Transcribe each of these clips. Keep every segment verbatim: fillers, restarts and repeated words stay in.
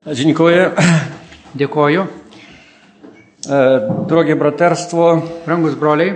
Dziękuję. Dėkoju. Drogie braterstwo, Brangus broliai,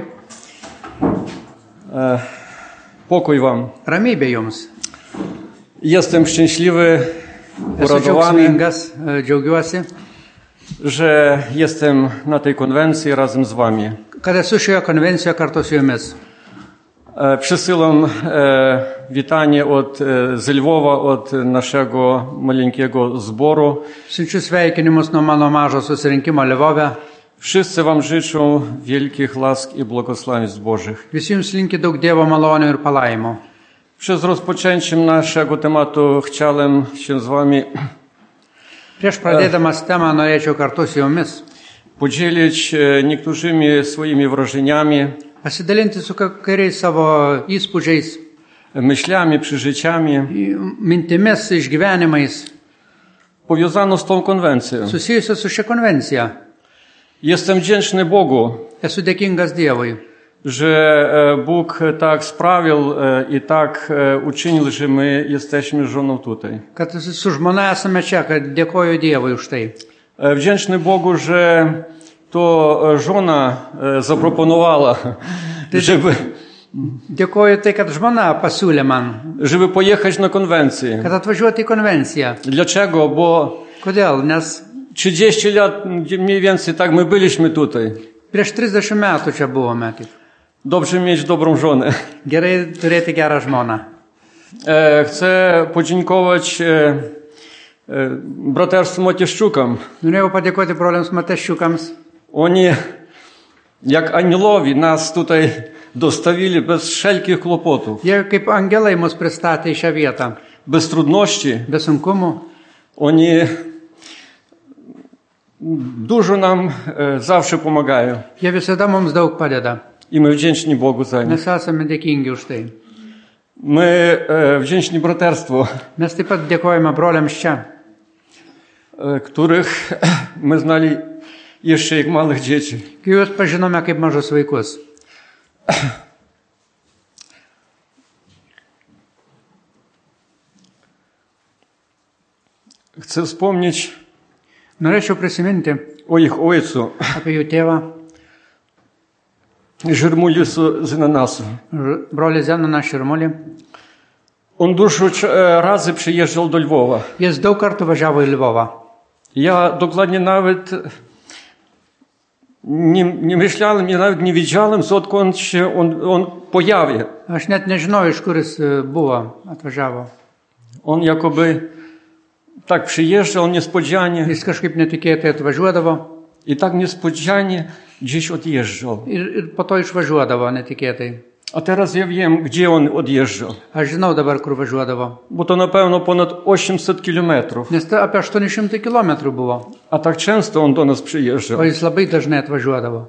pokój wam. ramybė jums. Jestem szczęśliwy, Esu uradowany, džiaugsmingas, džiaugiuosi, że jestem na tej konwencji razem z wami. kad esu šioje konvencijoje kartu su jumis. Przesyłam witanie od, z Lwowa, od naszego maleńkiego zboru. Siunčiu sveikinimus nuo mano mažo susirinkimo Lvove. Wszyscy wam życzą wielkich łask i błogosławieństw Bożych. Visi jums linki daug Dievo malonių ir palaimų. Przed rozpoczęciem naszego tematu chciałem się z wami Prieš pradėdamas temą norėčiau kartu su jumis podzielić niektórymi swoimi wrażeniami, pasidalinti su kariais savo įspūdžiais, myślami, przeżyciami mintimis, išgyvenimais powiązano z tą konwencją. susijusios su šia konvencija. Jestem wdzięczny Bogu, Esu dėkingas Dievui, że Bóg tak sprawił i tak uczynił, że my jesteśmy żoną tutaj. kad su žmona esame čia, kad dėkoju Dievui už tai. Wdzięczny Bogu, że to żona zaproponowała, żeby, Dėkoju tai, kad žmona pasiūlė man, żeby pojechać na konwencję. kad atvažiuoti į konvenciją. Dlaczego? Bo Kodėl? Nes trzydzieści lat mniej więcej tak my byliśmy tutaj. prieš trisdešimt metų čia buvome. Taip. Dobrze mieć dobrą żonę. Gerai turėti gerą žmoną. E, chcę podziękować e, e, braterstwu Matieszczukam. Norėjau padėkoti broliams Mateščiukams. Oni jak aniołowie nas tutaj dostawili bez wszelkich kłopotów, Jie kaip angelai mus pristatė į šią vietą. bez trudności. Be sunkumų. Oni dużo nam e, zawsze pomagają. Jie visada mums daug padeda. I my wdzięczni Bogu za nich. Mes esame dėkingi už tai. My e, wdzięczni braterstwu, Mes taip pat dėkojame broliams čia, e, których my znali jeszcze jak małych dzieci. kai juos pažinome kaip mažus vaikus. Chcę wspomnieć Norėčiau prisiminti o ich ojcu, apie jų tėvą, Żyrmuliusu Zenanasu. ž- brolį Zenoną Širmulį. On dużo e, razy przyjeżdżał do Lwowa. Jis daug kartų važiavo į Lvovą. Ja dokładnie nawet nie, nie myślałem, ja nawet nie wiedziałem, skąd się on, on pojawia. Aš net nežinau, iš kur jis e, buvo, atvažiavo. On jakoby tak przyjeżdżał niespodzianie Jis kažkaip netikėtai atvažiuodavo i tak niespodzianie gdzieś odjeżdżał. ir, ir po to išvažiuodavo netikėtai. A teraz ja wiem, gdzie on odjeżdżał. Aš žinau dabar, kur važiuodavo. Bo to na pewno ponad osiemset kilometrów. Nes tai apie aštuoni šimtai kilometrų buvo. A tak często on do nas przyjeżdżał. O jis labai dažnai atvažiuodavo.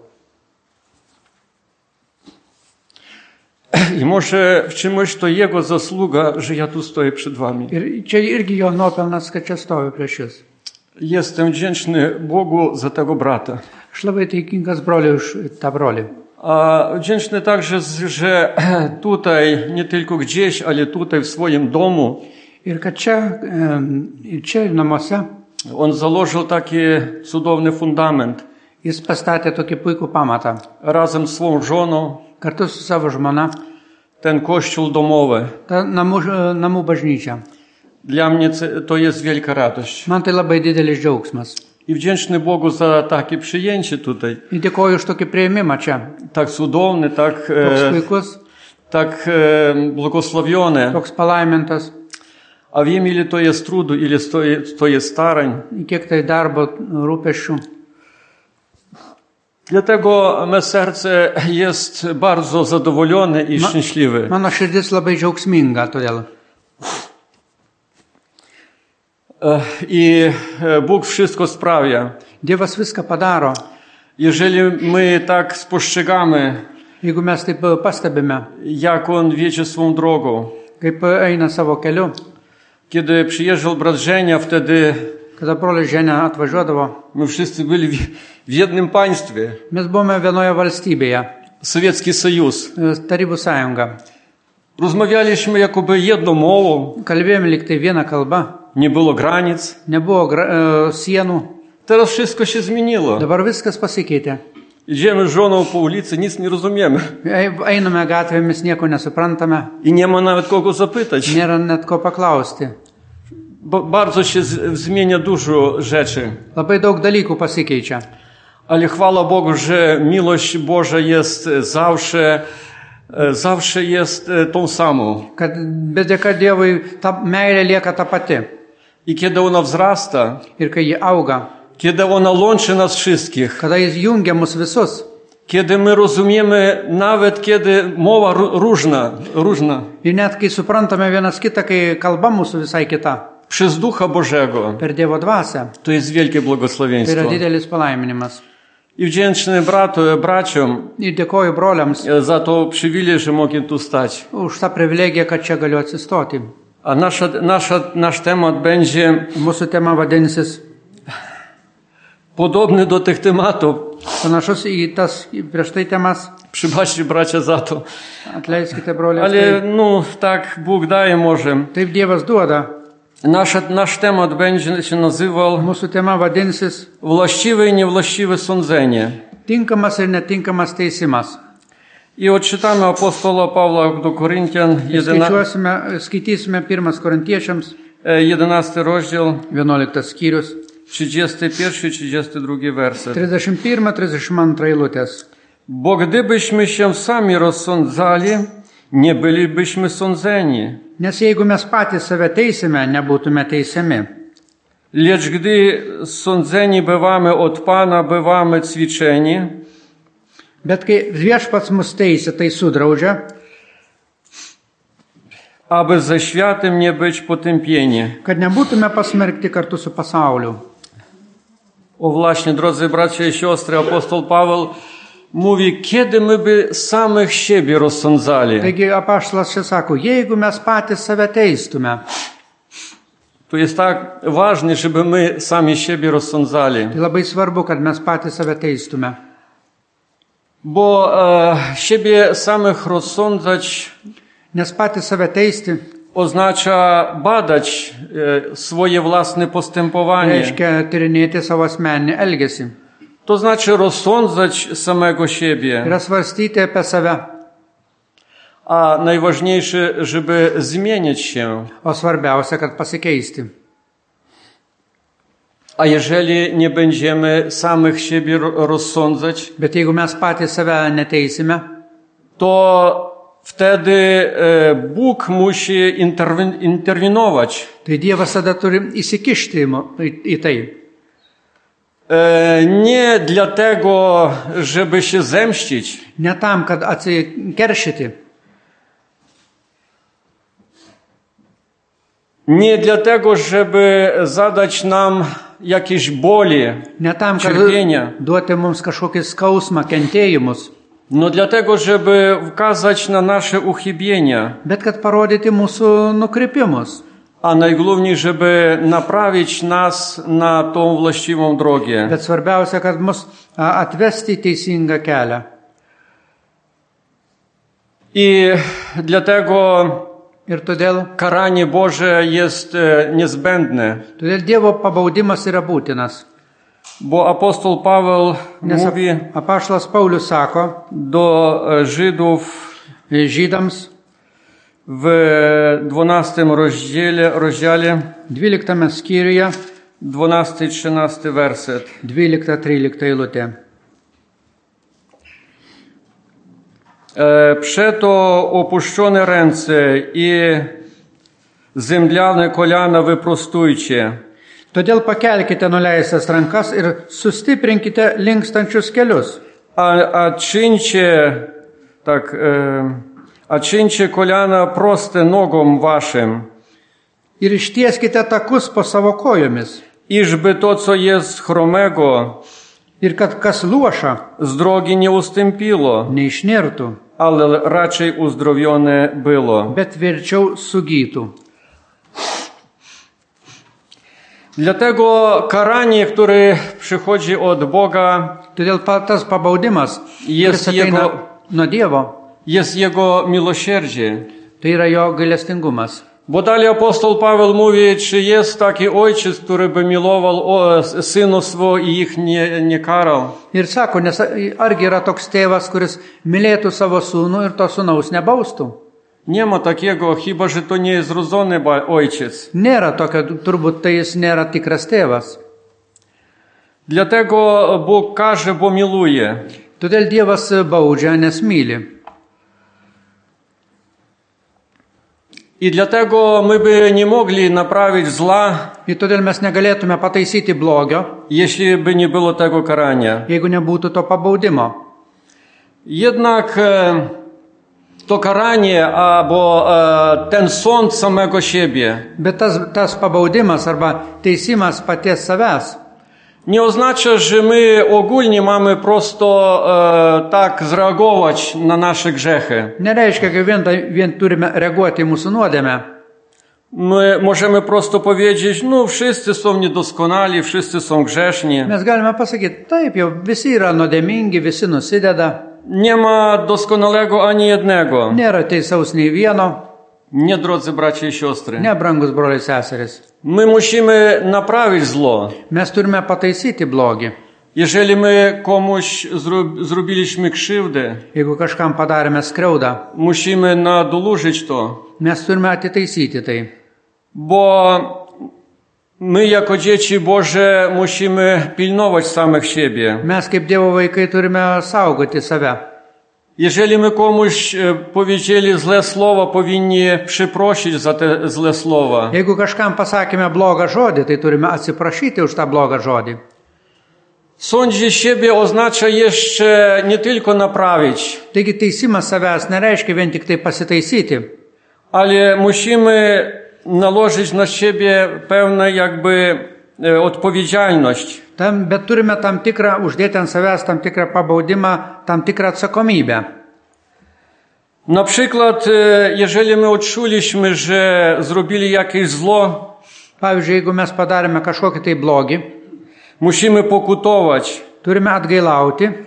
I może w czymś to jego zasługa, że ja tu stoję przed wami. Ir čia irgi jo nuopelnas, kad čia stoviu prieš jūs. Jestem wdzięczny Bogu za tego brata. Aš labai dėkingas broliui už tą brolį. A wdzięczny także, że tutaj, nie tylko gdzieś, ale tutaj w swoim domu, Ir kad čia, em, ir čia namuose on założył taki cudowny fundament. jis pastatė tokį puikų pamatą. Razem z swoją żoną, Kartu su savo žmona, ten kościół domowy. ta namų, namų bažnyčia. Dla mnie to jest wielka radość. Man tai labai didelis džiaugsmas. I wdzięczny Bogu za takie przyjęcie tutaj. Ir dėkoju už tokį prieimimą čia. Tak cudowny, tak, Toks e, puikus, tak e, błogosławiony. toks palaimintas. A wiem, ile to jest trudu, ile to jest, to jest starań. Kiek tai darbo rūpesčių. Dlatego me serce jest bardzo zadowolone i Ma- szczęśliwe. Mano širdis labai džiaugsminga todėl. E, I e, Bóg wszystko sprawia. Dievas viską padaro. Jeżeli my tak spostrzegamy, Jeigu mes taip e, pastebime, jak On wiedzie swą drogą. kaip e, eina savo keliu, Kiedy przyjeżdżał brat Żenia, wtedy kada brolis Ženia atvažiuodavo, my wszyscy byli w, w jednym państwie. mes buvome vienoje valstybėje, Sowiecki Союз. e, Tarybų sąjunga. Rozmawialiśmy jakoby jedną mową. Kalbėjome lyg tai vieną kalbą. nie było granic. nebuvo gra, e, sienų. Teraz wszystko się zmieniło. Dabar viskas pasikeitė. Idziemy z żoną po ulicy, nic nie rozumiemy. Ei- Einame gatvėmis, nieko nesuprantame, I nie ma nawet kogo zapytać. nėra net ko paklausti. Bo bardzo się z, zmienia dużo rzeczy. Labai daug dalykų pasikeičia. Ale chwała Bogu, że miłość Boża jest zawsze, e, zawsze jest e, tą samą. Kad, bet dėka Dievui ta meilė lieka ta pati. I kiedy ona wzrasta, Ir kai ji auga, kiedy ona łączy nas wszystkich, kada jis jungia mus visus. kiedy my rozumiemy, nawet kiedy mowa ró- różna, różna, Ir net kai suprantame vienas kitą, kai kalba mūsų visai kita, przez Ducha Bożego, per Dievo dvasią, to jest wielkie tai yra błogosławieństwo. didelis palaiminimas. I wdzięczny bratu, braciom Ir dėkoju broliams e, za to przywilej, że mogę tu stać. už tą privilegiją, kad čia galiu atsistoti. A nasza, nasza, nasz temat będzie Mūsų tema vadinsis podobny do tych tematów. panašus į tas į prieš tai temas. Przebaczcie bracia za to. Atleiskite, broliai. Ale no, tak Bóg daje może. Taip Dievas duoda. Nasz, nasz temat będzie się nazywał Mūsų tema vadinsis właściwe i niewłaściwe sądzenie. tinkamas ir netinkamas teisimas. I odczytamy apostola Pawła do Koryntian, Skaičiuosime, skaitysime pirmas Korintiečiams, jedenasty rozdział, vienuoliktas skyrius, trzydziesty pierwszy i trzydziesty drugi werset. trisdešimt pirma trisdešimt antra eilutės. Bo gdybyśmy się sami rozsądzali, nie bylibyśmy sądzeni. Nes jeigu mes patys save teisime, nebūtume teisiami. Lecz gdy sądzeni bywamy od Pana, bywamy ćwiczeni, Bet kai viešpats mus teisė, tai sudraudžia, aby ze światem nie być potępieni. kad nebūtume pasmerkti kartu su pasauliu. O właśnie, drodzy bracia i siostry, apostoł Paweł mówi, kiedy my by samych siebie rozsądzali. Taigi apaštalas čia sako, jeigu mes patys save teistume, To jest tak ważne, żeby my sami siebie rozsądzali. tai labai svarbu, kad mes patys save teistume. Bo e, siebie samych rozsądzać Nes patys save teisti oznacza badać e, swoje własne postępowanie. reiškia tyrinėti savo asmeninį elgesį. To znaczy rozsądzać samego siebie. Yra svarstyti apie save, A najważniejsze, żeby zmienić się. o svarbiausia, kad pasikeisti. A jeżeli nie będziemy samych siebie ro- rozsądzać, Bet jeigu mes patys save neteisime, to wtedy e, Bóg musi interwen- interwenować. tai Dievas tada turi įsikišti į mu- į, į tai. E, nie dlatego, żeby się zemścić, Ne tam, kad atsikeršyti, nie dlatego, żeby zadać nam jakieś boli, ne tam, kad cierpienia, duoti mums kažkokį skausmą, kentėjimus, no dlatego, żeby wskazać na nasze uchybienia, bet kad parodyti mūsų nukrypimus. a najgłówniej, żeby naprawić nas na tą właściwą drogę. Bet svarbiausia, kad mus a, atvesti į teisingą kelią. I dlatego Ir todėl, karanie Boże jest e, niezbędne, todėl Dievo pabaudimas yra būtinas. bo apostoł Paweł Nes mówi apaštalas Paulius sako do e, Żydów žydams w dwunastym rozdziale, rozdziale dvyliktame skyriuje dwunasty trzynasty werset. dvylikta trylikta eilutė. E, Przeto opuszczone ręce i zemdlane kolana wyprostujcie, Todėl pakelkite nuleistas rankas ir sustiprinkite linkstančius kelius. a, a czyńcie tak, e, a czyńcie kolana proste nogom waszym, Ir ištieskite takus po savo kojomis. iżby to, co jest chromego, Ir kad kas luoša, z drogi nie ustąpiło, neišnirtų, ale raczej uzdrowione było. bet verčiau sugytų. Dlatego karanie, które przychodzi od Boga, Todėl pa- tas pabaudimas, Jest kuris ateina jego- nuo Dievo, jest Jego miłosierdzie. tai yra jo gailestingumas. Bo dalej apostoł Paweł mówi, czy jest taki ojciec, który by milował o, synu swego i ich nie, nie karał. Ir sako, nes argi yra toks tėvas, kuris mylėtų savo sūnų ir to sūnaus nebaustų? Nie ma takiego, chyba że to nie jest zrodzony ba- ojciec. Nėra tokio, turbūt tai jis nėra tikras tėvas. Dlatego Bóg każe, bo miluje. Todėl Dievas baudžia, nes myli. I dlatego my by nie mogli naprawić zła, Ir todėl mes negalėtume pataisyti blogio, jeśli by nie było tego karania. jeigu nebūtų to pabaudimo. Jednak e, to karanie albo e, ten sąd samego siebie Bet tas, tas pabaudimas arba teisimas paties savęs nie oznacza, że my ogólnie mamy prosto e, tak zreagować na nasze grzechy. nereiškia, kad vien, vien turime reaguoti į mūsų nuodėmę. My możemy prosto powiedzieć, no wszyscy są niedoskonali, wszyscy są grzeszni. Mes galime pasakyti, taip jau visi yra nuodėmingi, visi nusideda, Nie ma doskonalego ani jednego. nėra teisaus nei vieno, Nie, drodzy bracia i siostry. ne brangus broliai seserys. My musimy naprawić zło. Mes turime pataisyti blogį. Jeżeli my komuś zro- zrobiliśmy krzywdę, Jeigu kažkam padarėme skriaudą, musimy nadolużyć to. mes turime atitaisyti tai. Bo my jako dzieci Boże musimy pilnować samych siebie. Mes kaip Dievo vaikai turime saugoti save. Jeżeli my komuś e, powiedzieli złe słowa, powinni przeprosić za te złe słowa. Jeigu kažkam pasakėme blogą žodį, tai turime atsiprašyti už tą blogą žodį. Sądzić siebie oznacza jeszcze nie tylko naprawić, Taigi teisimas savęs nereiškia vien tik tai pasitaisyti, ale musimy nałożyć na siebie pełną jakby e, odpowiedzialność. tam, bet turime tam tikrą, uždėti ant savęs tam tikrą pabaudimą, tam tikrą atsakomybę. Na przykład, e, jeżeli my odczuliśmy, że zrobili jakieś zło, Pavyzdžiui, jeigu mes padarėme kažkokį tai blogį, musimy pokutować, turime atgailauti, e,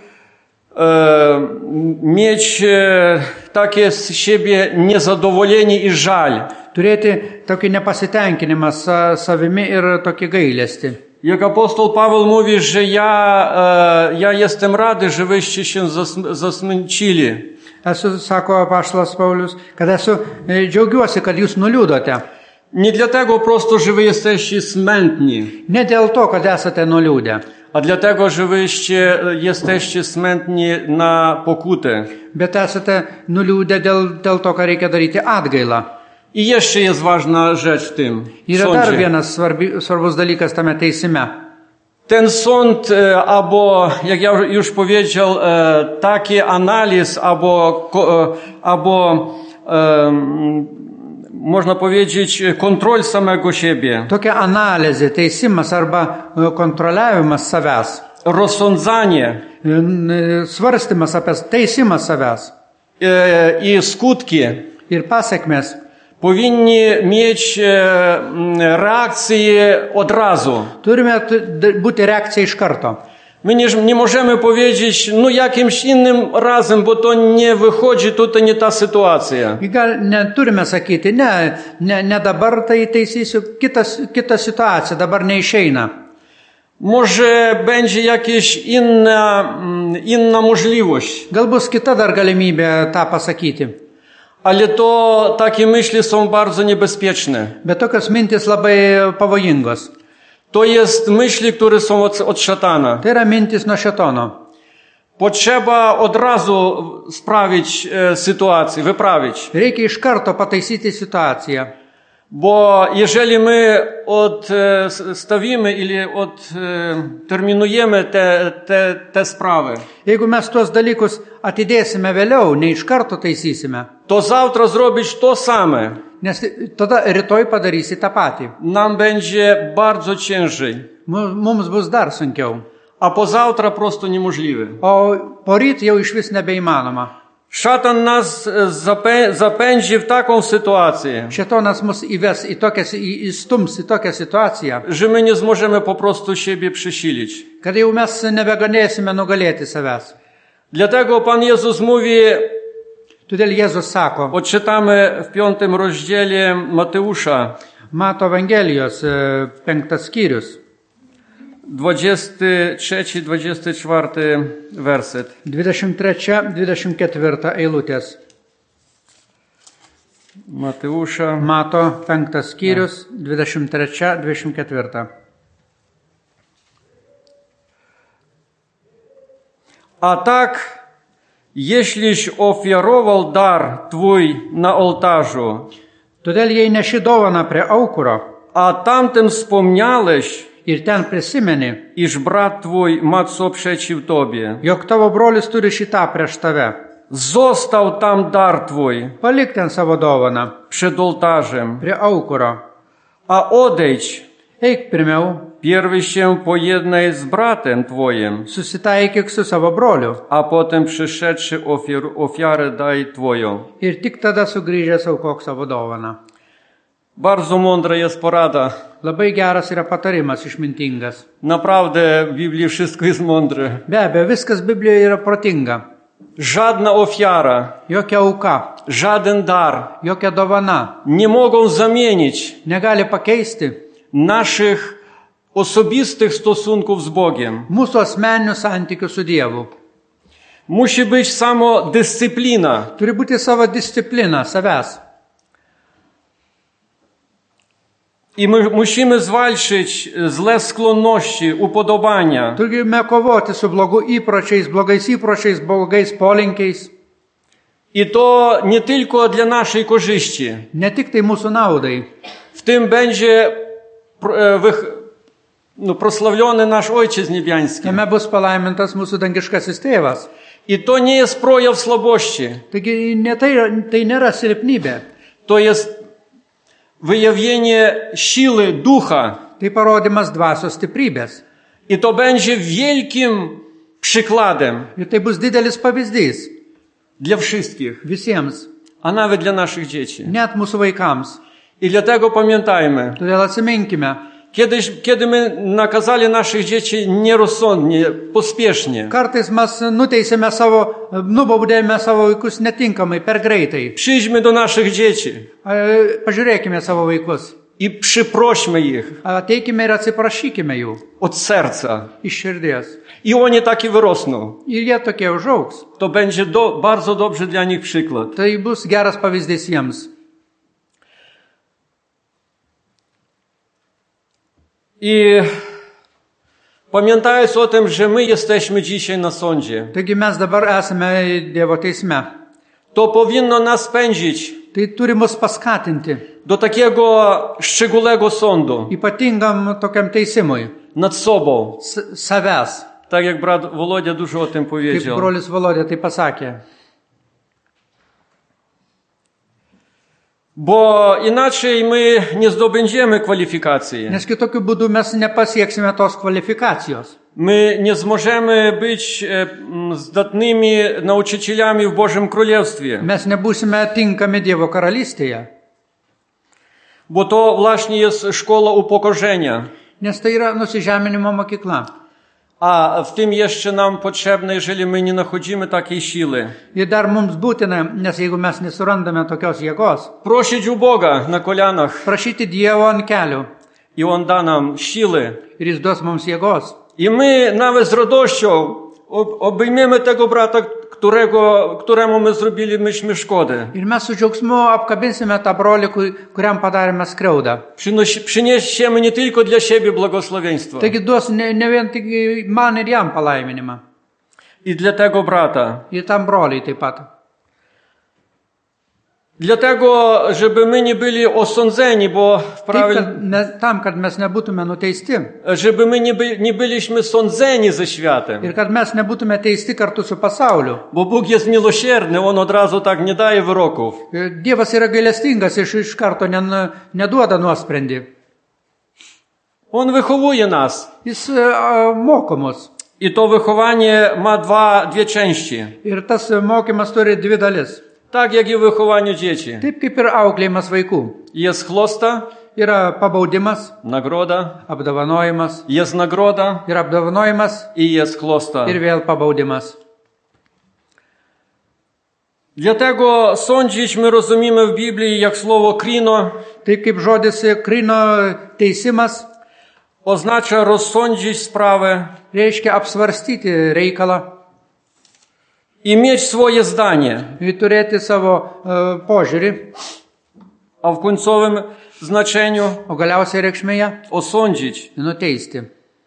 mieć e, takie z siebie niezadowolenie i żal. turėti tokį nepasitenkinimą sa, savimi ir tokį gailestį. Jak apostoł Paweł mówi, że ja, e, ja jestem rady, że wyście się zas- zasmęcili. Esu, sako apaštalas Paulius, kad esu e, džiaugiuosi, kad jūs nuliūdote. Nie dlatego prosto, że wy jesteście smętni, Ne dėl to, kad esate nuliūdę, a dlatego, że wyście jesteście smętni na pokutę. bet esate nuliūdę dėl, dėl to, ką reikia daryti atgailą. I jeszcze jest ważna rzecz w tym Yra dar sądzie. vienas svarbi, svarbus dalykas tame teisime. Ten sąd, e, albo, jak ja już powiedział, e, taki analiz, albo, ko- e, albo e, m, można powiedzieć, kontrol samego siebie, Tokia analizė, teisimas arba e, kontroliavimas savęs, rozsądzanie e, n- svarstymas apie teisimas savęs e, i skutki ir pasiekmes powinni mieć e, m, reakcję od razu. turime t- d- būti reakcija iš karto. My nie, nie możemy powiedzieć, no jakimś innym razem, bo to nie wychodzi, tutaj nie ta sytuacja. Gal neturime sakyti, ne, ne, ne dabar tai taisysiu, kitas, kita situacija dabar neišeina. Może będzie jakaś inna, mm, inna możliwość, Gal bus kita dar galimybė tą pasakyti. ale to takie myśli są bardzo niebezpieczne. Bet tokios mintis labai pavojingos. To jest myśli, które są od, od szatana. Tai yra mintis nuo šetono. Potrzeba od razu sprawić e, sytuację, wyprawić. Reikia iš karto pataisyti situaciją. Bo jeżeli my odstawimy ili odterminujemy te, te, te sprawy, Jeigu mes tuos dalykus atidėsime vėliau, ne iš karto taisysime, to zawtra zrobić to same nes tada rytoj padarysi tą patį. nam będzie bardzo ciężej, Mu- Mums bus dar sunkiau. a pozawtra prosto niemożliwe. O poryt jau iš vis nebeįmanoma. Szatan nas zapę, zapędzi w taką sytuację, Šetonas mus įves į tokią, į- įstums į tokią situaciją, że my nie zможemy po prostu siebie przysilić. kad jau mes nebegalėsime nugalėti savęs. Dlatego Pan Jezus mówi, Todėl Jėzus sako, Odczytamy w piątym rozdziale Mateusza, Mato Evangelijos e, penktas skyrius, dwudziesty trzeci dwudziesty czwarty werset. dvidešimt trečia dvidešimt ketvirta eilutės. Mateusza, Mato penktas skyrius, dvidešimt trečia dvidešimt ketvirta. a tak, jeśliś ofiarował dar twój na ołtarzu, Todėl jei neši dovaną prie aukuro a tamtym wspomniałeś, ir ten prisimeni, iż brat twój ma co przeciw tobie, jog tavo brolis turi šitą prieš tave, został tam dar twój palik ten savo dovaną przed ołtarzem, prie aukuro, a odejdź, eik pirmiau, pierwej się pojednaj z bratem twoim, susitaikyk su savo broliu a potem przyszedłszy ofiar- ofiarę daj twoją. ir tik tada sugrįžęs aukok savo dovaną. Bardzo mądra jest porada. Labai geras yra patarimas išmintingas. Naprawdę w Biblii wszystko jest mądre. Be abejo, viskas Biblijoje yra protinga. Żadna ofiara, Jokia auka, żaden dar jokia dovana nie mogą zamienić negali pakeisti naszych osobistych stosunków z Bogiem. mūsų asmeninių santykių su Dievu. Musi być samodyscyplina. Turi būti savo disciplina, savęs. I my musimy zwalczyć złe skłonności, upodobania. Turime kovoti su blogu įpročiais, blogais įpročiais, blogais polinkiais. I to nie tylko dla naszej korzyści. Ne tik tai mūsų naudai. W tym będzie pro- e, wych- no, prosławiony nasz Ojciec Niebiański. Jame bus palaimintas mūsų dangiškasis tėvas. I to nie jest projaw słabości. Taigi ne tai, tai nėra silpnybė. To jest wyjawienie siły ducha. Tai parodymas dvasios stiprybės. I to będzie wielkim przykładem Ir tai bus didelis pavyzdys dla wszystkich, visiems, a nawet dla naszych dzieci. net mūsų vaikams. I dlatego pamiętajmy, Todėl atsiminkime, kiedyś, kiedy my nakazali naszych dzieci nierozsądnie, pospiesznie, kartais mes nuteisėme savo, nubaudėme savo vaikus netinkamai, per greitai. przyjdźmy do naszych dzieci E, Pažiūrėkime savo vaikus. i przyprośmy ich Ateikime ir atsiprašykime jų od serca. iš širdies. I oni taki wyrosną. Ir jie tokie užaugs. To będzie do, bardzo dobrze dla nich przykład. Tai bus geras pavyzdys jiems. I pamiętając o tym, że my jesteśmy dzisiaj na sądzie, Taigi mes dabar esame Dievo teisme. to powinno nas pędzić Tai turi mus paskatinti do takiego szczególnego sądu ypatingam tokiam teisimui. nad sobą. S savęs. Tak jak brat Wolodia dużo o tym Kaip powiedział. brolis Volodė tai pasakė. Bo inaczej my nie zdobędziemy kwalifikacji. Nes kitokiu būdu mes nepasieksime tos kvalifikacijos. My nie zможemy być e, m, zdatnymi nauczycielami w Bożym Królestwie. Mes nebūsime tinkami Dievo karalystėje. Bo to właśnie jest szkoła upokorzenia. Nes tai yra nusižeminimo mokykla. A w tym jeszcze nam potrzebne, jeżeli my nie nachodzimy takiej siły, Ir dar mums būtina, nes jeigu mes nesurandame tokios jėgos, prosić u Boga na kolanach prašyti Dievo ant kelių. i On da nam siły. Ir jis duos mums jėgos. I my nawet z radością ob- obejmiemy tego brata, którego, któremu my zrobiliśmy szkodę. Ir mes su džiaugsmu apkabinsime tą brolį, ku- kuriam padarėme skriaudą. Przynosi- Przyniesiemy nie tylko dla siebie błogosławieństwo. Taigi duos ne, ne vien tik man ir jam palaiminimą. I dla tego brata. Ir tam broliai taip pat. Dlatego, żeby my nie byli osądzeni, bo w Taip, prawie, kad ne, tam, kad mes nebūtume nuteisti. żeby my nie, by, nie byliśmy sądzeni ze światem. Ir kad mes nebūtume teisti kartu su pasauliu. Bo Bóg jest miłosierny, On od razu tak nie daje wyroków. Ir Dievas yra gailestingas, iš, iš karto ne, neduoda nuosprendį. On wychowuje nas. Jis a, moko mus. I to wychowanie ma dwa, dwie części. Ir tas mokymas turi dvi dalis. Tak jak i wychowanie dzieci. Taip kaip ir auklėjimas vaikų. Jest chlosta, Yra pabaudimas, nagroda, apdovanojimas. jest nagroda Ir apdovanojimas, i jest chlosta. ir vėl pabaudimas. Dlatego sądzić my rozumiemy w Biblii jak słowo krino, Tai kaip žodis krino teisimas oznacza rozsądzić sprawę reiškia apsvarstyti reikalą i mieć swoje zdanie. ir turėti savo e, požiūrį, A w końcowym znaczeniu o galiausiai reikšmėje osądzić. nuteisti.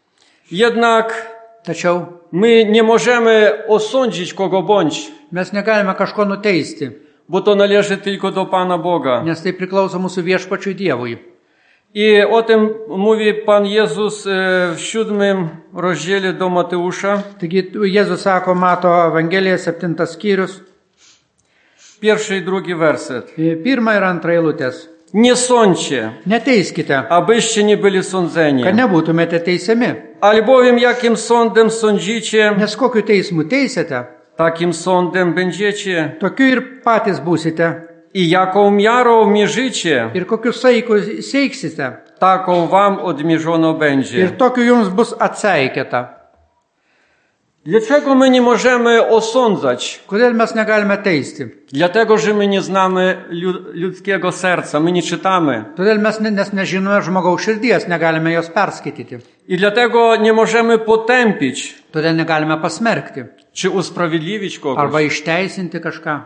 Jednak Tačiau my nie możemy osądzić kogo bądź, mes negalime kažko nuteisti, bo to należy tylko do Pana Boga. nes tai priklauso mūsų viešpačiui Dievui. I o tym mówi Pan Jezus e, w siódmym rozdziale do Mateusza, Taigi Jėzus sako, Mato Evangelija, septintas skyrius, pierwszy i drugi werset. pirmą ir antrą eilutės. Nie sądźcie, Neteiskite, abyście nie byli sądzeni. kad nebūtumėte teisiami, Albowiem jakim sądem sądzicie, nes kokiu teismu teisėte, takim sądem będziecie. tokiu ir patys būsite, I jaką miarą mierzycie, ir kokiu saiku seiksite, taką wam odmierzono ir będzie. tokiu jums bus atseikėta. Dlaczego my nie możemy osądzać? Kodėl mes negalime teisti? Dlatego, że my nie znamy liu- ludzkiego serca, my nie czytamy. Todėl mes, ne- nes nežinome žmogaus širdies, negalime jos perskaityti. I dlatego nie możemy potępić, Todėl negalime pasmerkti czy usprawiedliwić kogoś. arba išteisinti kažką.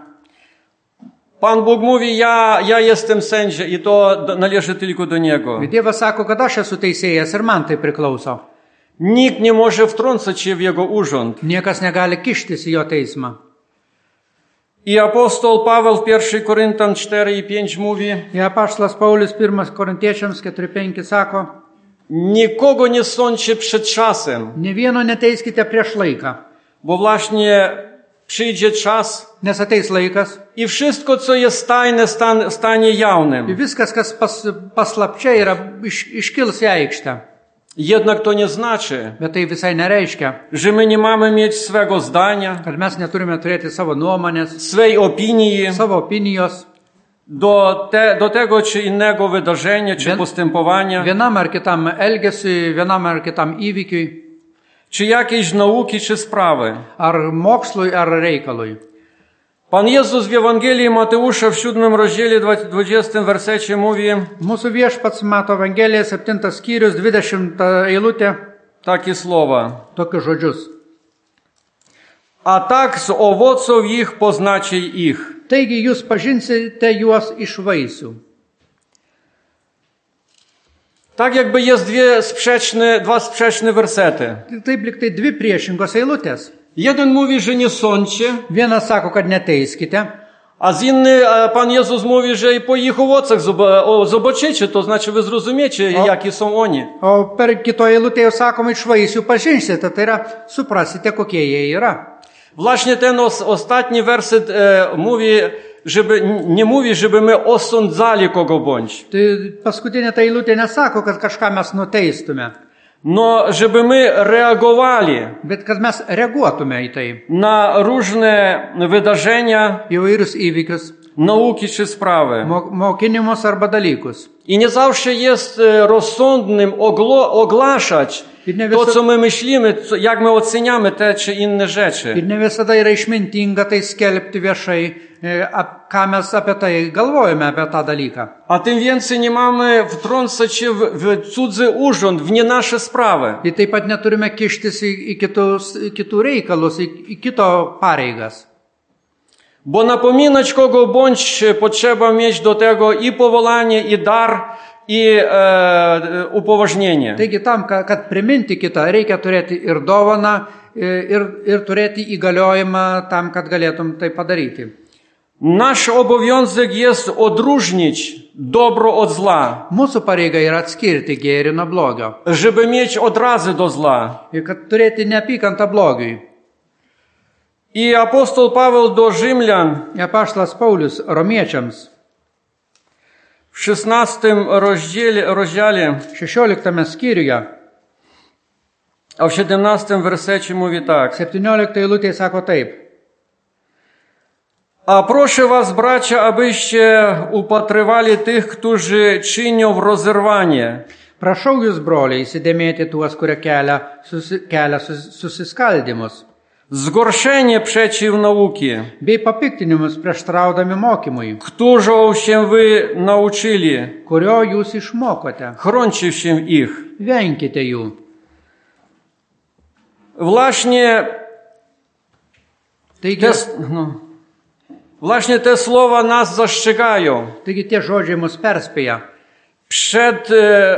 Pan Bóg mówi, ja, ja jestem sędzia i to do- należy tylko do Niego. Dievas sako, kad aš esu teisėjas ir man tai priklauso. Nikt nie może wtrącać się w Jego urząd. Niekas negali kištis į jo teismą. I apostoł Paweł w pierwszym Koryntom cztery i pięć mówi, I apaštalas Paulius pirmas Korintiečiams keturi penki sako, nikogo nie sądźcie przed czasem, ne vieno neteiskite prieš laiką, bo właśnie przyjdzie czas nes ateis laikas i wszystko, co jest tajne, stan, stanie ir jawnym. viskas, kas pas, paslapčia yra, iš, iškils į aikštę. Jednak to nie znaczy, Bet tai visai nereiškia, że my nie mamy mieć swego zdania, kad mes neturime turėti savo nuomonės, swej opinii savo opinijos do, te, do tego czy innego wydarzenia, czy Wien- postępowania, vienam ar kitam elgesiui, vienam ar kitam įvykiui, czy jakiejś nauki, czy sprawy. ar mokslui, ar reikalui. Pan Jezus w Ewangelii Mateusza w siódmym rozdziale dwudziestym wersecie mówi Mūsų viešpats Mato Evangelija, septintas skyrius, dvidešimta eilutė, takie słowa. tokius žodžius. A tak z owoców ich poznacie ich. Taigi jūs pažinsite juos iš vaisių. Tak jakby jest dwie sprzeczne, dwa sprzeczne wersety. Taip lyg tai dvi priešingos eilutės. Jeden mówi, że nie sądźcie, Vienas sako, kad neteiskite, a z inny a Pan Jezus mówi, że i po ich owocach zoba- o, zobaczycie, to znaczy wy zrozumiecie, O. jakie są oni. o per kitoje eilutėje sakoma, iš vaisių pažinsite, tai yra suprasite, kokie jie yra. Właśnie ten os, ostatni werset e, mówi, żeby, n- nie mówi, żeby my osądzali kogo bądź, Tai paskutinė ta eilutė nesako, kad kažką mes nuteistume, no żeby my reagowali bet kad mes reaguotume į tai, na różne wydarzenia, įvairius įvykius, nauki czy sprawy. mo- mokinimus arba dalykus. I nie zawsze jest e, rozsądnym oglo, ogłaszać Ir ne, to, visa, co my myślimy, co, jak my oceniamy te czy inne rzeczy. ir ne visada yra išmintinga tai skelbti viešai, e, ap- ką mes apie tai galvojame, apie tą dalyką. A tym więcej nie mamy wtrącać się w, w cudzy urząd, w nie nasze sprawy. Ir taip pat neturime kištis į, į, kitus, į kitų reikalus, į, į kito pareigas. Bo napominać kogo bądź potrzeba mieć do tego i powołanie, i dar, i e, upoważnienie. Taigi tam, ka- kad priminti kitą, reikia turėti ir dovaną, i- ir, ir turėti įgaliojimą tam, kad galėtum tai padaryti. Nasz obowiązek jest odróżnić dobro od zła, Mūsų pareiga yra atskirti gėrį nuo blogio. żeby mieć odrazę do zła. Ir kad turėti neapykantą blogiui. I apostoł Paweł do Rzymian Apaštalas Paulius romiečiams w szesnastym rozdziale, rozdziale, šešioliktame skyriuje, a w siedemnastym wersecie mówi tak. septyniolikta eilutė sako taip. A proszę was, bracia, abyście upatrywali tych, którzy czynią rozerwanie, Prašau jūs, broliai, įsidėmėti tuos, kurie kelia, susi, kelia sus, susiskaldimus, zgorszenie przeciw nauki, bei papiktinimus prieštraudami mokymui, którą się wy nauczyli, kurio jūs išmokote. chroncie się ich. Venkite jų. Właśnie Taigi, te, no, właśnie te słowa nas zastrzegają taigi tie žodžiai mus perspėja przed e,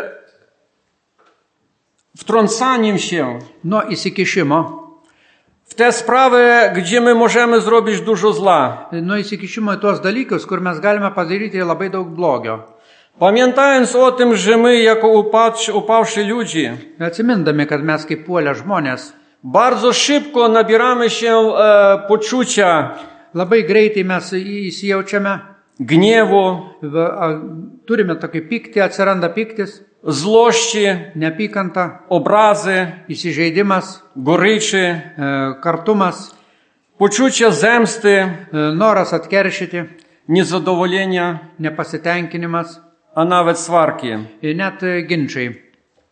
wtrącaniem się nuo įsikišimo, w te sprawy, gdzie my możemy zrobić dużo zła. nuo įsikišimo į tuos dalykus, kur mes galime padaryti labai daug blogio. Pamiętając o tym, że my jako upadł, upawszy ludzie Atsimindami, kad mes kaip puolę žmonės, bardzo szybko nabieramy się e, poczucia labai greitai mes įsijaučiame, gniewu, va, a, turime tokį pyktį, atsiranda piktis, złości, neapykanta, obrazy, įsižeidimas, goryczy, e, kartumas, poczucia zemsty, e, noras atkeršyti, niezadowolenia, nepasitenkinimas a nawet swarki. ir net e, ginčiai.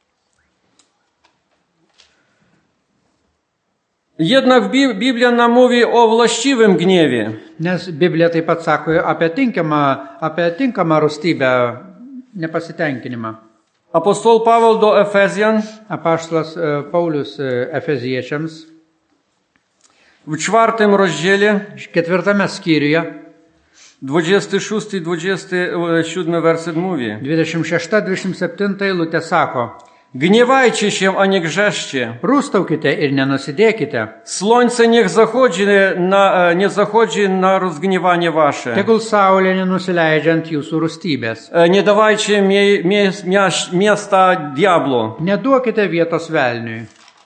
Jednak Bi- Biblia nam mówi o właściwym gniewie. Nes Biblija taip pat sako apie tinkamą, apie tinkamą rūstybę, nepasitenkinimą. Apostoł Paweł do Efezjan Apaštalas e, Paulius e, Efeziečiams w czwartym rozdziale, ketvirtame skyriuje, dwudziesty szósty dwudziesty siódmy werset mówi: dvidešimt šešta dvidešimt septinta eilutė sako: Gniewajcie się, a nie grzeszcie. Rūstaukite ir nenusidėkite. Słońce niech zachodzi na, nie zachodzi na rozgniewanie wasze. Tegul saulė nenusileidžiant jūsų rūstybės. E, Nie dawajcie mie, mie, miaś- miasta diablu. Neduokite vietos velniui.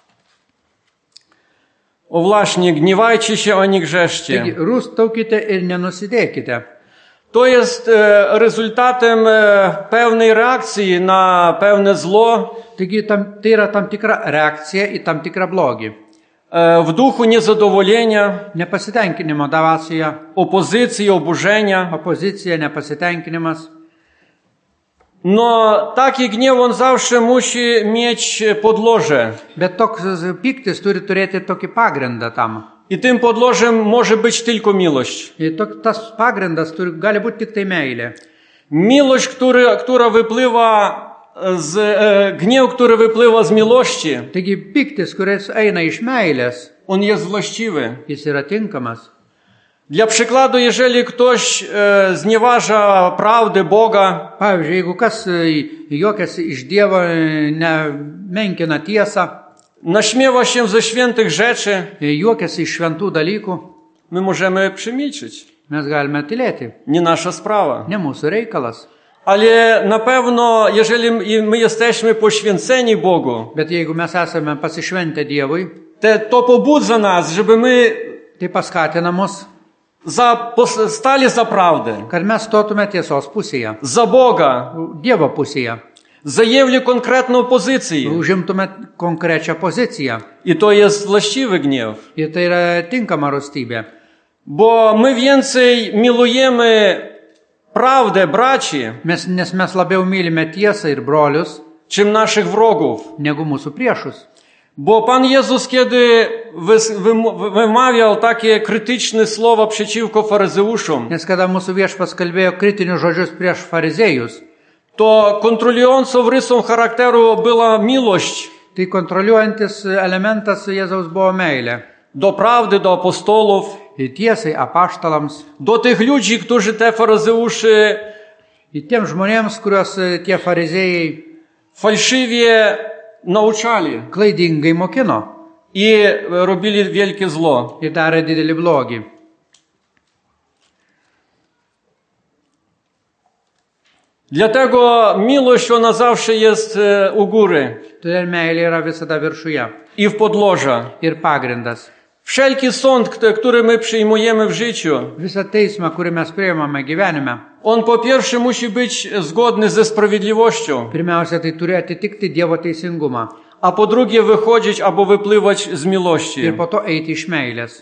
O właśnie, gniewajcie się, a nie Taigi, grzeszcie. rūstaukite ir nenusidėkite. To jest e, rezultatem e, pewnej reakcji na pewne zło Taigi, tam, tai yra tam tikra reakcija į tam tikrą blogį. e, w duchu niezadowolenia, Nepasitenkinimo dvasioje, opozycji, oburzenia. opozicija, nepasitenkinimas. No taki gniew on zawsze musi mieć podłoże. Bet toks piktis turi turėti tokį pagrindą tam. I tym podłożem może być tylko miłość. Ir tok, tas pagrindas turi, gali būti tik tai meilė. Miłość, która, która wypływa z, e, gniew, który wypływa z miłości, Taigi piktis, kuris eina iš meilės, on jest właściwy. jis yra tinkamas. Dla przykładu, jeżeli ktoś e, znieważa prawdę Boga, Pavyzdžiui, jeigu kas e, juokiasi iš Dievo, e, nemenkina tiesą, naśmiewa się ze świętych rzeczy, e, juokiasi iš šventų dalykų, my możemy przemilczeć. mes galime tylėti. Nie nasza sprawa. Ne mūsų reikalas. Ale na pewno, jeżeli my jesteśmy poświęceni Bogu, Bet jeigu mes esame pasišventę Dievui, te, to pobudza nas, żeby my tai paskatina mus, za, pos- stali za prawdę, kad mes stotume tiesos pusėje, za Boga, Dievo pusėje, zajęli konkretną pozycję. užimtume konkrečią poziciją. I to jest właściwy gniew. Ir tai yra tinkama rūstybė. Bo my więcej milujemy prawdę braci, Mes, nes mes labiau mylime tiesą ir brolius, czym naszych wrogów. negu mūsų priešus. Bo Pan Jezus, kiedy wys- wym- wymawiał takie krytyczne słowa przeciwko faryzeuszom, Nes kada mūsų viešpas kalbėjo kritinius žodžius prieš fariziejus, to kontroliującą rysą charakteru była miłość tai kontroliuojantis elementas Jėzaus buvo meilė. do prawdy, do apostolów, Ir tiesai apaštalams, do tych ludzi, którzy te faryzeuszy ir tiem žmonėms, kuriuos tie fariziejai fałszywie nauczali klaidingai mokino i robili wielkie zło. ir darė didelį blogį. Dlatego miłość ona zawsze jest e, u góry Todėl meilė yra visada viršuje. i w podłoża. Ir pagrindas. Wszelki sąd, kto- który my przyjmujemy w życiu, Visą teismą, kurį mes priimame gyvenime, on po pierwsze musi być zgodny ze sprawiedliwością, pirmiausia, tai turi atitikti Dievo teisingumą. a po drugie wychodzić albo wypływać z miłości. Ir po to eiti iš meilės.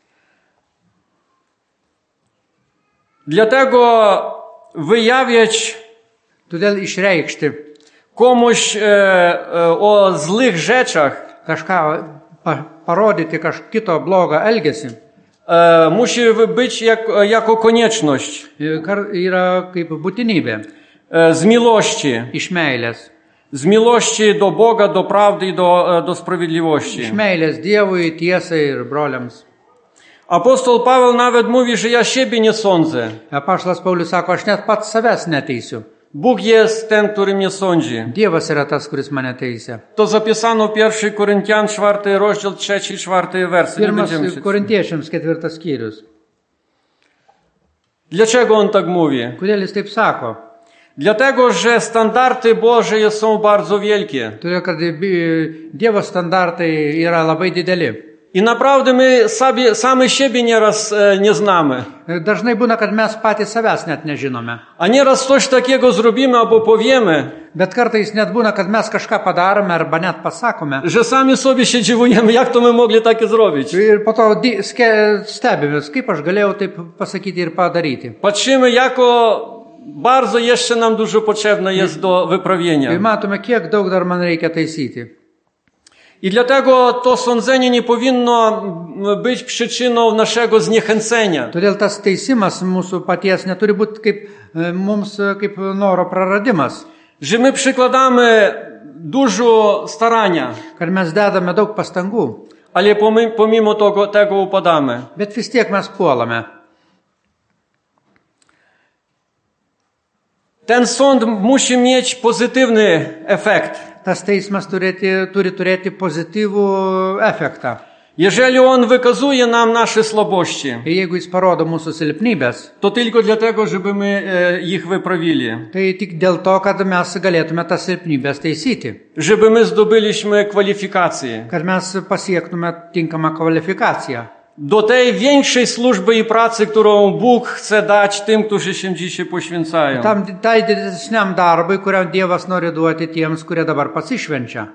Dlatego wyjawiać Todėl išreikšti komuś e, e, o złych rzeczach, kažką pa, parodyti kažką kito blogą elgesį. e, musi być jak, jako konieczność, Kar, yra kaip būtinybė e, z miłości, iš meilės. z miłości do Boga, do prawdy i do, e, do sprawiedliwości. Iš meilės Dievui, tiesai ir broliams. Apostol Paweł nawet mówi, że ja siebie nie sądzę. Apaštalas Paulius sako, aš net pats savęs neteisiu. Bóg jest ten, który mnie sądzi. Dievas yra tas, kuris mane teisia. To zapisano pierwszy Koryntian, czwarty rozdział, trzeci i czwarty werset. Nie Pirmas będziemy czytać. Korintiečiams ketvirtas skyrius. Dlaczego on tak mówi? Kodėl jis taip sako? Dlatego, że standardy Boże są bardzo wielkie. Todėl, kad bi- Dievo standartai yra labai dideli. I naprawdę my sobie, sami siebie nieraz e, nie znamy. Dažnai būna, kad mes patys savęs net nežinome. A nieraz coś takiego zrobimy albo powiemy, Bet kartais net būna, kad mes kažką padarome arba net pasakome. że sami sobie się dziwujemy, jak to my mogli takie zrobić. Ir po to di- ske- stebimės, kaip aš galėjau taip pasakyti ir padaryti. Patrzymy, jako bardzo jeszcze nam dużo potrzebne jest do Ir wyprawienia. matome, kiek daug dar man reikia taisyti. I dlatego to sądzenie nie powinno być przyczyną naszego zniechęcenia. Todėl tas teisimas mūsų paties neturi būti kaip e, mums e, kaip noro praradimas. Że my przykładamy dużo starania, Kad mes dedame daug pastangų, ale pomi- pomimo tego, tego upadamy. bet vis tiek mes puolame. Ten sąd musi mieć pozytywny efekt. Tas teismas turėti, turi turėti pozityvų efektą. Jeżeli on wykazuje nam nasze słabości, Ir jeigu jis parodo mūsų silpnybės, to tylko dlatego, żeby my e, ich wyprawili. tai tik dėl to, kad mes galėtume tas silpnybės taisyti. Żeby my zdobyliśmy kwalifikacje Kad mes pasiektume tinkamą kvalifikaciją. do tej większej służby i pracy, którą Bóg chce dać tym, którzy się dzisiaj poświęcają. Tam tai didesniam darbui, kuriam Dievas nori duoti tiems, kurie dabar pasišvenčia.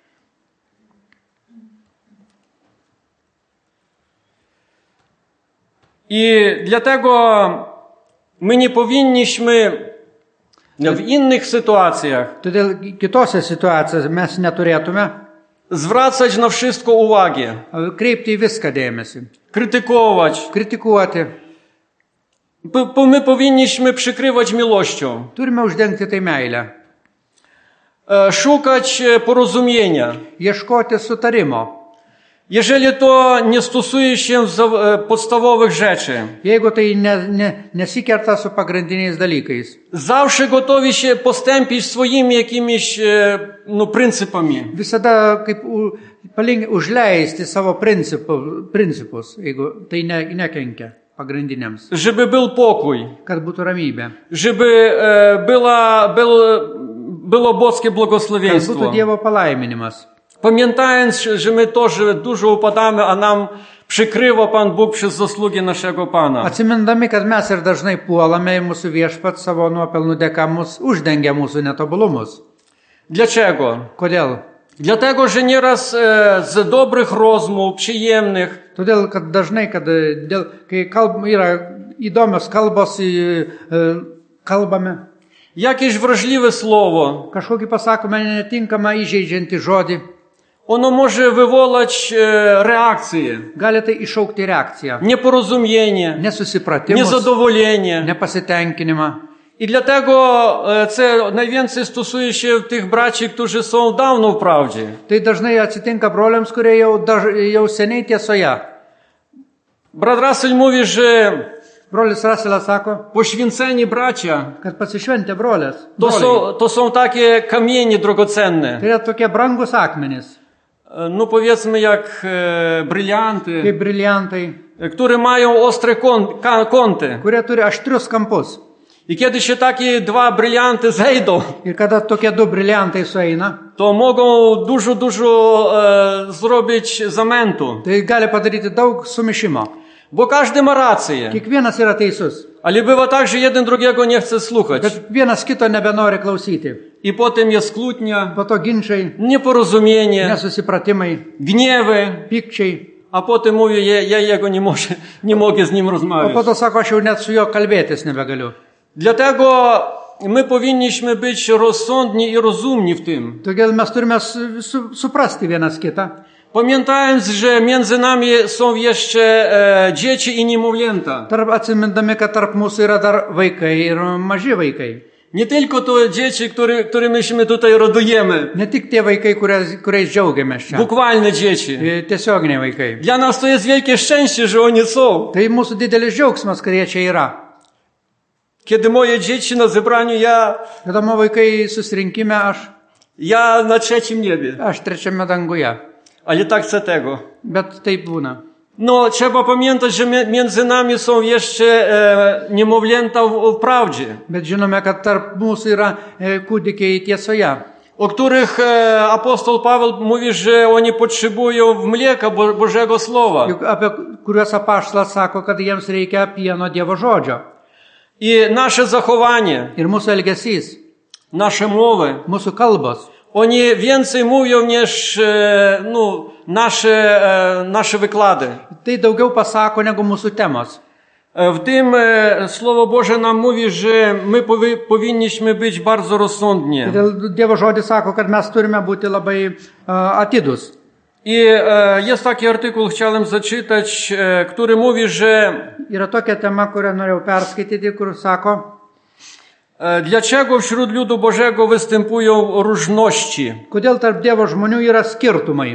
I dlatego my nie powinniśmy w innych sytuacjach Todėl kitose situacijose mes neturėtume zwracać na wszystko uwagę, kreipti į viską dėmesį, krytykować. kritikuoti. P- po- My powinniśmy przykrywać miłością, Turime uždengti tai meilę, e, szukać e, porozumienia. ieškoti sutarimo. Jeżeli to nie stosuje się z e, podstawowych rzeczy, Jeigu tai ne, ne, nesikerta su pagrindiniais dalykais, zawsze gotowi się postąpić swoimi jakimiś e, no, pryncypami. visada kaip u, palink, užleisti savo principų, principus, jeigu tai ne, nekenkia pagrindiniams, Żeby był pokój, kad būtų ramybė, żeby e, była, był, było boskie kad būtų błogosławieństwo. Dievo palaiminimas. Pamiętając, że my też dużo upadamy, a nam przykrywa Pan Bóg przez zasługi naszego Pana. Atsimindami, kad mes ir dažnai puolame, mūsų viešpats savo nuopelnų dėka mus uždengia mūsų netobulumus. Dlaczego? Kodėl? Dlatego, że nieraz e, z dobrych rozmów, przyjemnych, Todėl, kad dažnai, kad dėl, kai kalb, yra įdomios kalbos, į- e, kalbame, jakieś wrażliwe słowo, kažkokį pasakome netinkamą įžeidžiantį žodį, ono może wywołać e, reakcję, gali tai iššaukti reakciją, nieporozumienie, nesusipratimus, niezadowolenie. nepasitenkinimą. I dlatego e, це najwięcej stosuje się tych braci, którzy są dawno w prawdzie. Tai dažnai atsitinka broliams, kurie jau, daž, jau seniai tiesoje. Brat Russell mówi, że Brolis Raselas sako, poświęceni bracia kad pasišventę brolės. to broliai, są, to są takie kamienie drogocenne. Tai yra tokie brangus akmenys, E, No powiedzmy jak e, brylianty, kaip briliantai, e, które mają ostre kąt, ka- kąty. kurie turi aštrius kampus. I kiedy się takie dwa brylianty zejdą, Ir kada tokie du briliantai sueina, to mogą dużo, dużo e, zrobić zamętu. tai gali padaryti daug sumišimo. Bo każdy ma rację. Kiekvienas yra teisus, Ale bywa tak, że jeden drugiego nie chce słuchać. bet vienas kito nebenori klausyti. I potem jest kłótnia, Po to ginčiai, nieporozumienie, nesusipratimai, gniewy. pykčiai. A potem mówię, ja, ja jego nie, może, nie mogę z nim O po rozmawiać. to sako, aš jau net su juo kalbėtis nebegaliu. Dlatego my powinniśmy być rozsądni i rozumni w tym. Todėl mes turime su, su, suprasti vienas kitą. Pamiętając, że między nami są jeszcze e, dzieci i niemowlęta. Tarp atsimindami, kad tarp mūsų yra dar vaikai ir maži vaikai. Nie tylko to dzieci, który, którymi my tutaj rodujemy. Ne tik tie vaikai, kuriais, kuriais džiaugiamės čia. Bukvalne dzieci. Tiesioginiai vaikai. Dla nas to jest wielkie szczęście, że oni są. Tai mūsų didelis džiaugsmas, kad jie čia yra. Kiedy moje dzieci na zebraniu, ja, Kada mano vaikai susirinkime, aš, ja na trzecim niebie. aš trečiame danguje. Ale tak chcę tego. Bet taip būna. No, trzeba pamiętać, że między nami są jeszcze e, niemowlęta w, w prawdzie. Bet žinome, kad tarp mūsų yra e, kūdikiai tiesoje. O których e, apostoł Paweł mówi, że oni potrzebują mleka Bo, Bożego Słowa. Juk apie kuriuos apaštalas sako, kad jiems reikia pieno Dievo žodžio. I nasze zachowanie, Ir mūsų elgesys, nasze mowy, mūsų kalbos. oni więcej mówią niż e, no, nasze, e, nasze wykłady. Tai daugiau pasako negu mūsų temos. E, w tym e, Słowo Boże nam mówi, że my powi, powinniśmy być bardzo rozsądni. Todėl Dievo žodis sako, kad mes turime būti labai uh, atidus. I e, jest taki artykuł, chciałem zaczytać, e, który mówi, że Yra tokia tema, kurią norėjau perskaityti, kur sako, e, dlaczego wśród ludu Bożego występują różności. kodėl tarp Dievo žmonių yra skirtumai.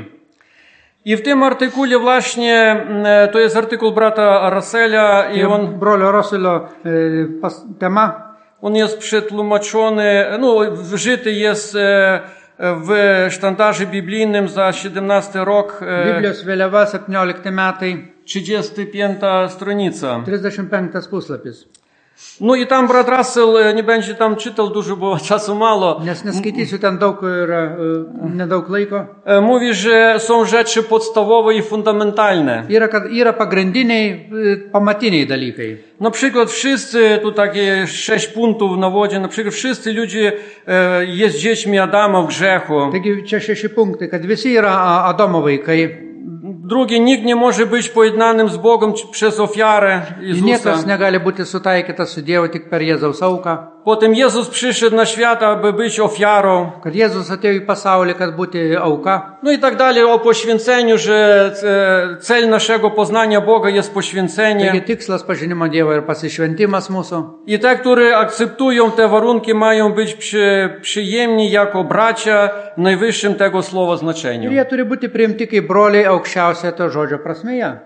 I w tym artykule właśnie, e, to jest artykuł brata Russellia i on, Brolio Russellio e, pas, tema. on jest przetłumaczony, no wżyty jest e, w sztandarze biblijnym za siedemnasty rok, e, Biblijos vėliava septyniolikti metai, trzydziesta piąta stronica. trisdešimt penktas puslapis. No i tam brat Russell e, nie będzie tam czytał dużo, bo czasu mało. Nes neskaitysiu ten daug, yra e, nedaug laiko. E, Mówi, że są rzeczy podstawowe i fundamentalne. Yra, kad yra pagrindiniai, e, pamatiniai dalykai. Na przykład wszyscy, tu takie sześć punktów na wodzie, na przykład wszyscy ludzie e, jest dziećmi Adama w grzechu. Taigi čia šeši punktai, kad visi yra a, Adomo vaikai. Drugie, nikt nie może być pojednanym z Bogiem przez ofiarę Ir niekas Jezusa. negali būti sutaikytas su Dievu tik per Jėzaus auką. Potem Jezus przyszedł na świat, aby być ofiarą. Kad Jėzus atėjo į pasaulį, kad būti auka. No i tak dalej o poświęceniu, że e, cel naszego poznania Boga jest poświęcenie. Taigi tikslas pažinimo Dievo ir pasišventimas mūsų. I te, które akceptują te warunki, mają być przy, przyjemni jako bracia w najwyższym tego słowa Ir znaczeniu. jie turi būti priimti kaip broliai aukščiausia to žodžio prasmėje.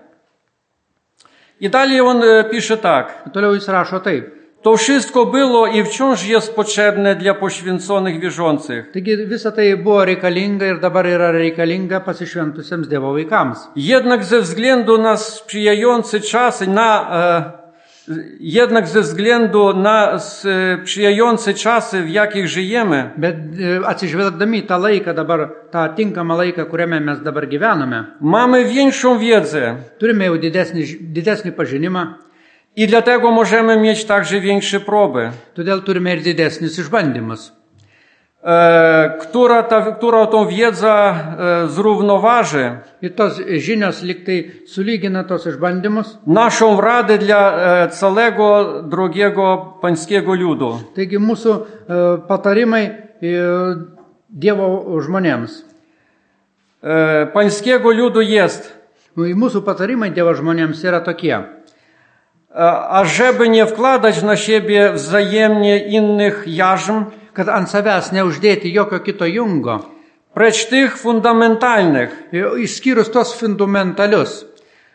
I dalej on e, pisze tak. Toliau jis rašo taip. To wszystko było i wciąż jest potrzebne dla poświęconych wierzących. Taigi visa tai buvo reikalinga ir dabar yra reikalinga pasišventusiems Dievo vaikams. Jednak ze względu na sprzyjające czasy, na, e, jednak ze względu na sprzyjające czasy, w jakich żyjemy, Bet e, atsižvelgdami į tą laiką dabar, tą tinkamą laiką, kuriame mes dabar gyvename, mamy większą wiedzę turime jau didesnį, didesnį pažinimą, i dlatego możemy mieć także większe próby, todėl turime ir didesnius išbandymus. e, która, ta, która tą wiedzę e, zrównoważy Ir tos žinios liktai sulygina tos išbandymus. naszą radę dla e, całego drogiego pańskiego ludu. Taigi mūsų e, patarimai e, Dievo žmonėms. E, pańskiego ludu jest, I mūsų patarimai Dievo žmonėms yra tokie. ażeby nie wkładać na siebie wzajemnie innych jarzm, Kad ant savęs neuždėti jokio kito jungo, precz tych fundamentalnych, išskyrus tos fundamentalius,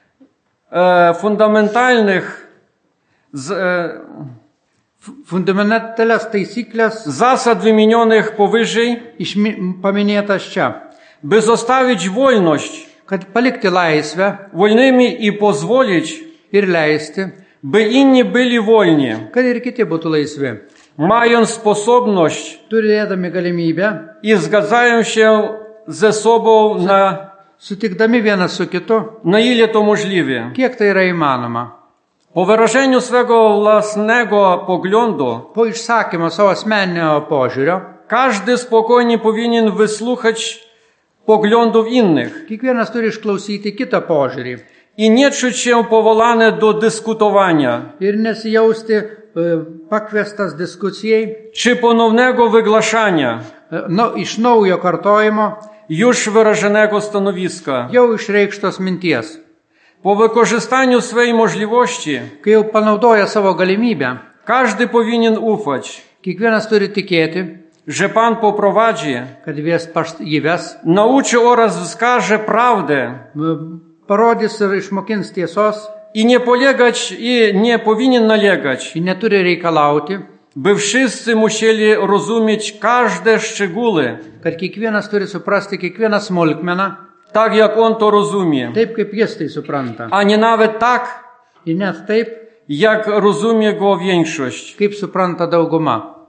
e, fundamentalnych z, e, fundamentalias taisyklės zasad wymienionych powyżej, išmi- paminėtas čia. by zostawić wolność Kad palikti laisvę wolnymi i pozwolić, ir leisti, by inni byli wolni, kad ir kiti būtų laisvi. mając sposobność Turėdami galimybę, i zgadzają się ze sobą na, sutikdami vienas su kitu, na ile to możliwe. kiek tai yra įmanoma. Po wyrażeniu swego własnego poglądu, Po išsakymo savo asmeninio požiūrio, każdy spokojnie powinien wysłuchać poglądów innych kiekvienas turi išklausyti kitą požiūrį i nie czuć się powołany do dyskutowania ir nesijausti e, pakviestas diskusijai, czy ponownego wygłaszania e, nu, iš naujo kartojimo, już wyrażonego stanowiska. jau išreikštos minties. Po wykorzystaniu swojej możliwości Kai jau panaudoja savo galimybę, każdy powinien ufać, kiekvienas turi tikėti, że Pan poprowadzi, kad vies pašt įves, nauczy oraz wskaże prawdę parodys ir išmokins tiesos i nie polegać i nie powinien nalegać, ir neturi reikalauti, by wszyscy musieli rozumieć każde szczegóły, kad kiekvienas turi suprasti kiekvieną smulkmeną, tak jak on to rozumie, taip kaip jis tai supranta. a nie nawet tak, Ir net taip, jak rozumie go większość. kaip supranta dauguma.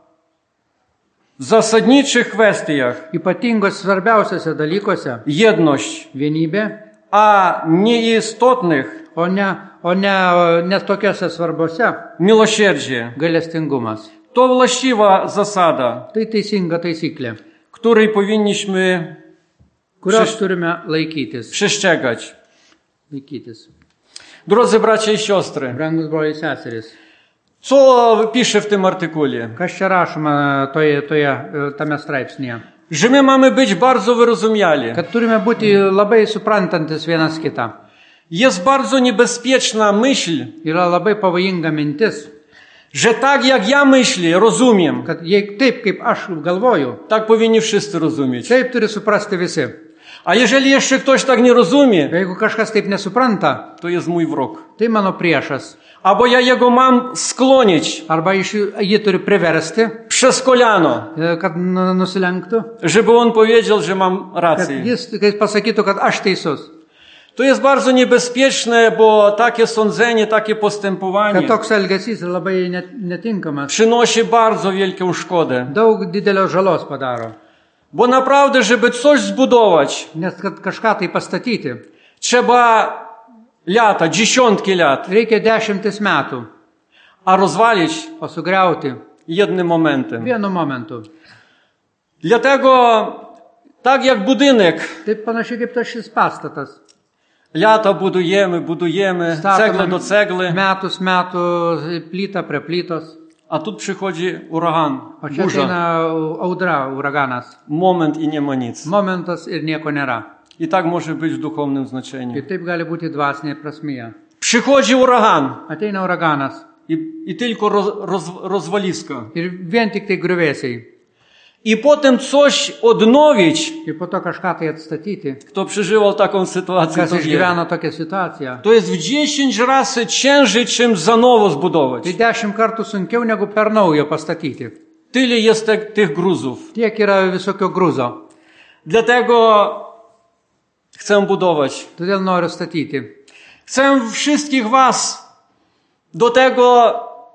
W zasadniczych kwestiach Ypatingos svarbiausiose dalykuose jedność, vienybė, a nieistotnych o ne, o ne, ne tokiose svarbose miłosierdzie. gailestingumas. To właściwa zasada, Tai teisinga taisyklė, której powinniśmy kurios Przecież- turime laikytis. przestrzegać. laikytis. Drodzy bracia i siostry, Brangus broliai seserys, co pisze w tym artykule? kas čia rašoma toje, toje, e, tame straipsnėje? Że my mamy być bardzo wyrozumiali. Kad turime būti labai suprantantis vienas kitą. Jest bardzo niebezpieczna myśl, Yra labai pavojinga mintis, że tak jak ja myślę, rozumiem, kad jei taip, kaip aš galvoju, tak powinni wszyscy rozumieć. taip turi suprasti visi. A jeżeli jeszcze ktoś tak nie rozumie, Jeigu kažkas taip nesupranta, to jest mój wróg. tai mano priešas. Albo ja jego mam skłonić Arba iš, jį turi priversti, przez kolano, e, kad nu- nusilenktų, żeby on powiedział, że mam kad rację. jis kad pasakytų, kad aš teisus. To jest bardzo niebezpieczne, bo takie sądzenie, takie Kad postępowanie toks elgesys yra labai net, netinkamas. przynosi bardzo wielką szkodę. Daug didelio žalos padaro. Bo naprawdę, żeby coś zbudować, Nes kad kažką tai pastatyti, trzeba lata, dziesiątki lat, reikia dešimtis metų, a rozwalić o sugriauti jednym momentem. vienu momentu. Dlatego, tak jak budynek, Taip panašiai kaip tas šis pastatas. lata budujemy, budujemy, cegle do cegły, metus metų, plyta prie plytos. a tu przychodzi uragan, O čia burza, ateina audra, uraganas. moment i nie ma nic. Momentas ir nieko nėra. I tak może być w duchownym znaczeniu. Ir taip gali būti dvasinė prasmėje. Przychodzi uragan Ateina uraganas i, i tylko roz, roz, rozwaliska. ir vien tik tai griuvėsiai. I potem coś odnowić. Ir po to kažką tai atstatyti. Kto przeżywał taką sytuację, Kas to wie. išgyveno tokią situaciją. To jest w dziesięć razy ciężej, czym za nowo zbudować. Tai dešimt kartų sunkiau negu per naujo pastatyti. Tyle jest te, tych gruzów. Tiek yra visokio gruzo. Dlatego chcę budować. Todėl noriu statyti. Chcę wszystkich was do tego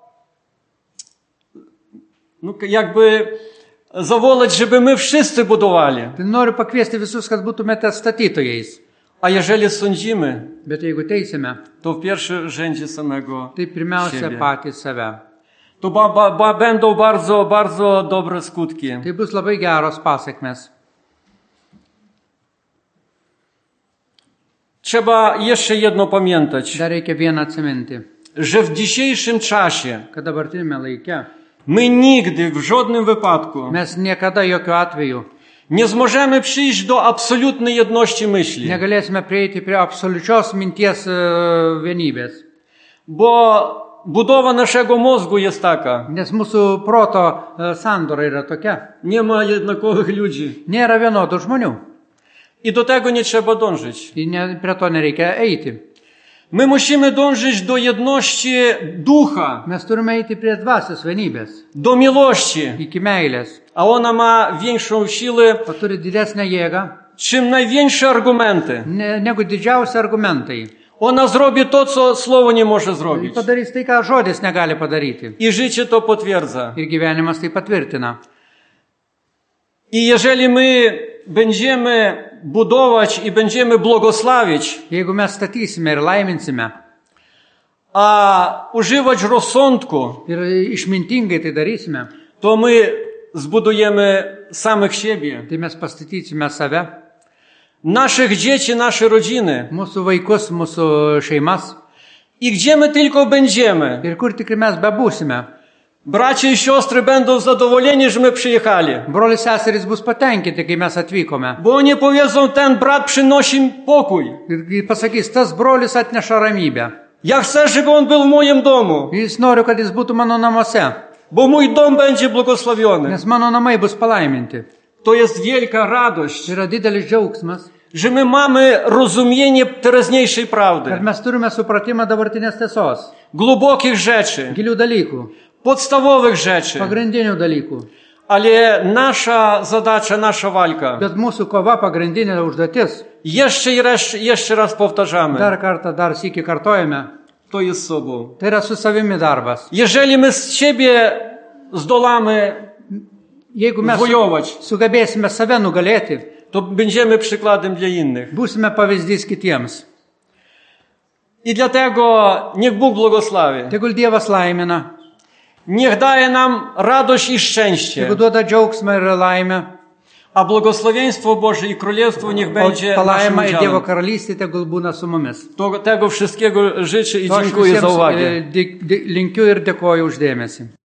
no, jakby zawołać, żeby my wszyscy budowali. Tai noriu pakviesti visus, kad būtumėte statytojais. A jeżeli sądzimy, Bet jeigu teisime, to w pierwszym rzędzie samego tai pirmiausia siebie. patys save. To ba, ba, ba, będą bardzo, bardzo dobre skutki. Tai bus labai geros pasiekmes. Trzeba jeszcze jedno pamiętać, Dar reikia vieną atsiminti, że w dzisiejszym czasie kad dabartinėme laike my nigdy, w żadnym wypadku mes niekada jokių atveju nie możemy przyjść do absolutnej jedności myśli, negalėsime prieiti prie absoliučios minties e, vienybės. bo budowa naszego mózgu jest taka. Nes mūsų proto e, sandora yra tokia. Nie ma jednakowych ludzi Nėra vienodų žmonių. i do tego nie trzeba dążyć. Ir ne, prie to nereikia eiti. My musimy dążyć do jedności ducha, Mes turime eiti prie dvasios vienybės, do miłości, iki meilės. a ona ma większą siłę, O turi didesnę jėgą czym największe argumenty. ne, negu didžiausi argumentai. Ona zrobi to, co słowo nie może Ir zrobić. padarys tai, ką žodis negali padaryti. I życie to potwierdza. Ir gyvenimas tai patvirtina. I jeżeli my będziemy budować i będziemy błogosławić, Jeigu mes statysime ir laiminsime a używać rozsądku, ir išmintingai tai darysime, to my zbudujemy samych siebie, tai mes pastatysime save, naszych dzieci, nasze rodziny. mūsų vaikus, mūsų šeimas. I gdzie my tylko będziemy, Ir kur tik mes bebūsime, Bracia i siostry będą zadowoleni, że my przyjechali. Broliai seserys bus patenkinti, kai mes atvykome. Bo oni powiedzą, ten brat przynosi pokój. Ir ir pasakys, tas brolis atneša ramybę. Ja chcę, żeby on był w moim domu. Jis nori, kad jis būtų mano namuose, Bo mój dom będzie błogosławiony. nes mano namai bus palaiminti. To jest wielka radość, Tai yra didelis džiaugsmas, że my mamy rozumienie teraźniejszej prawdy. kad mes turime supratimą dabartinės tiesos, Głębokich rzeczy, gilių dalykų, podstawowych rzeczy. pagrindinių dalykų. Ale nasza zadacza, nasza walka. Bet mūsų kova pagrindinė užduotis, Jeszcze i raz, jeszcze raz powtarzamy. dar kartą, dar sykį kartojame, To jest sobą. tai yra su savimi darbas. Jeżeli my z siebie zdolamy Jeigu mes wojować, sugebėsime save nugalėti, to będziemy przykładem dla innych. būsime pavyzdys kitiems. I dlatego niech Bóg błogosławi. Tegul Dievas laimina, Niech daje nam radość i szczęście. tegul duoda džiaugsmą ir laimę, A błogosławieństwo Boże i Królestwo niech o będzie naszym palaima ir Dievo udziałem. karalystė tegul būna su mumis. To, tego wszystkiego życzę i To aš dziękuję za visiems uwagę. e, di- di- linkiu ir dėkoju uždėmesį.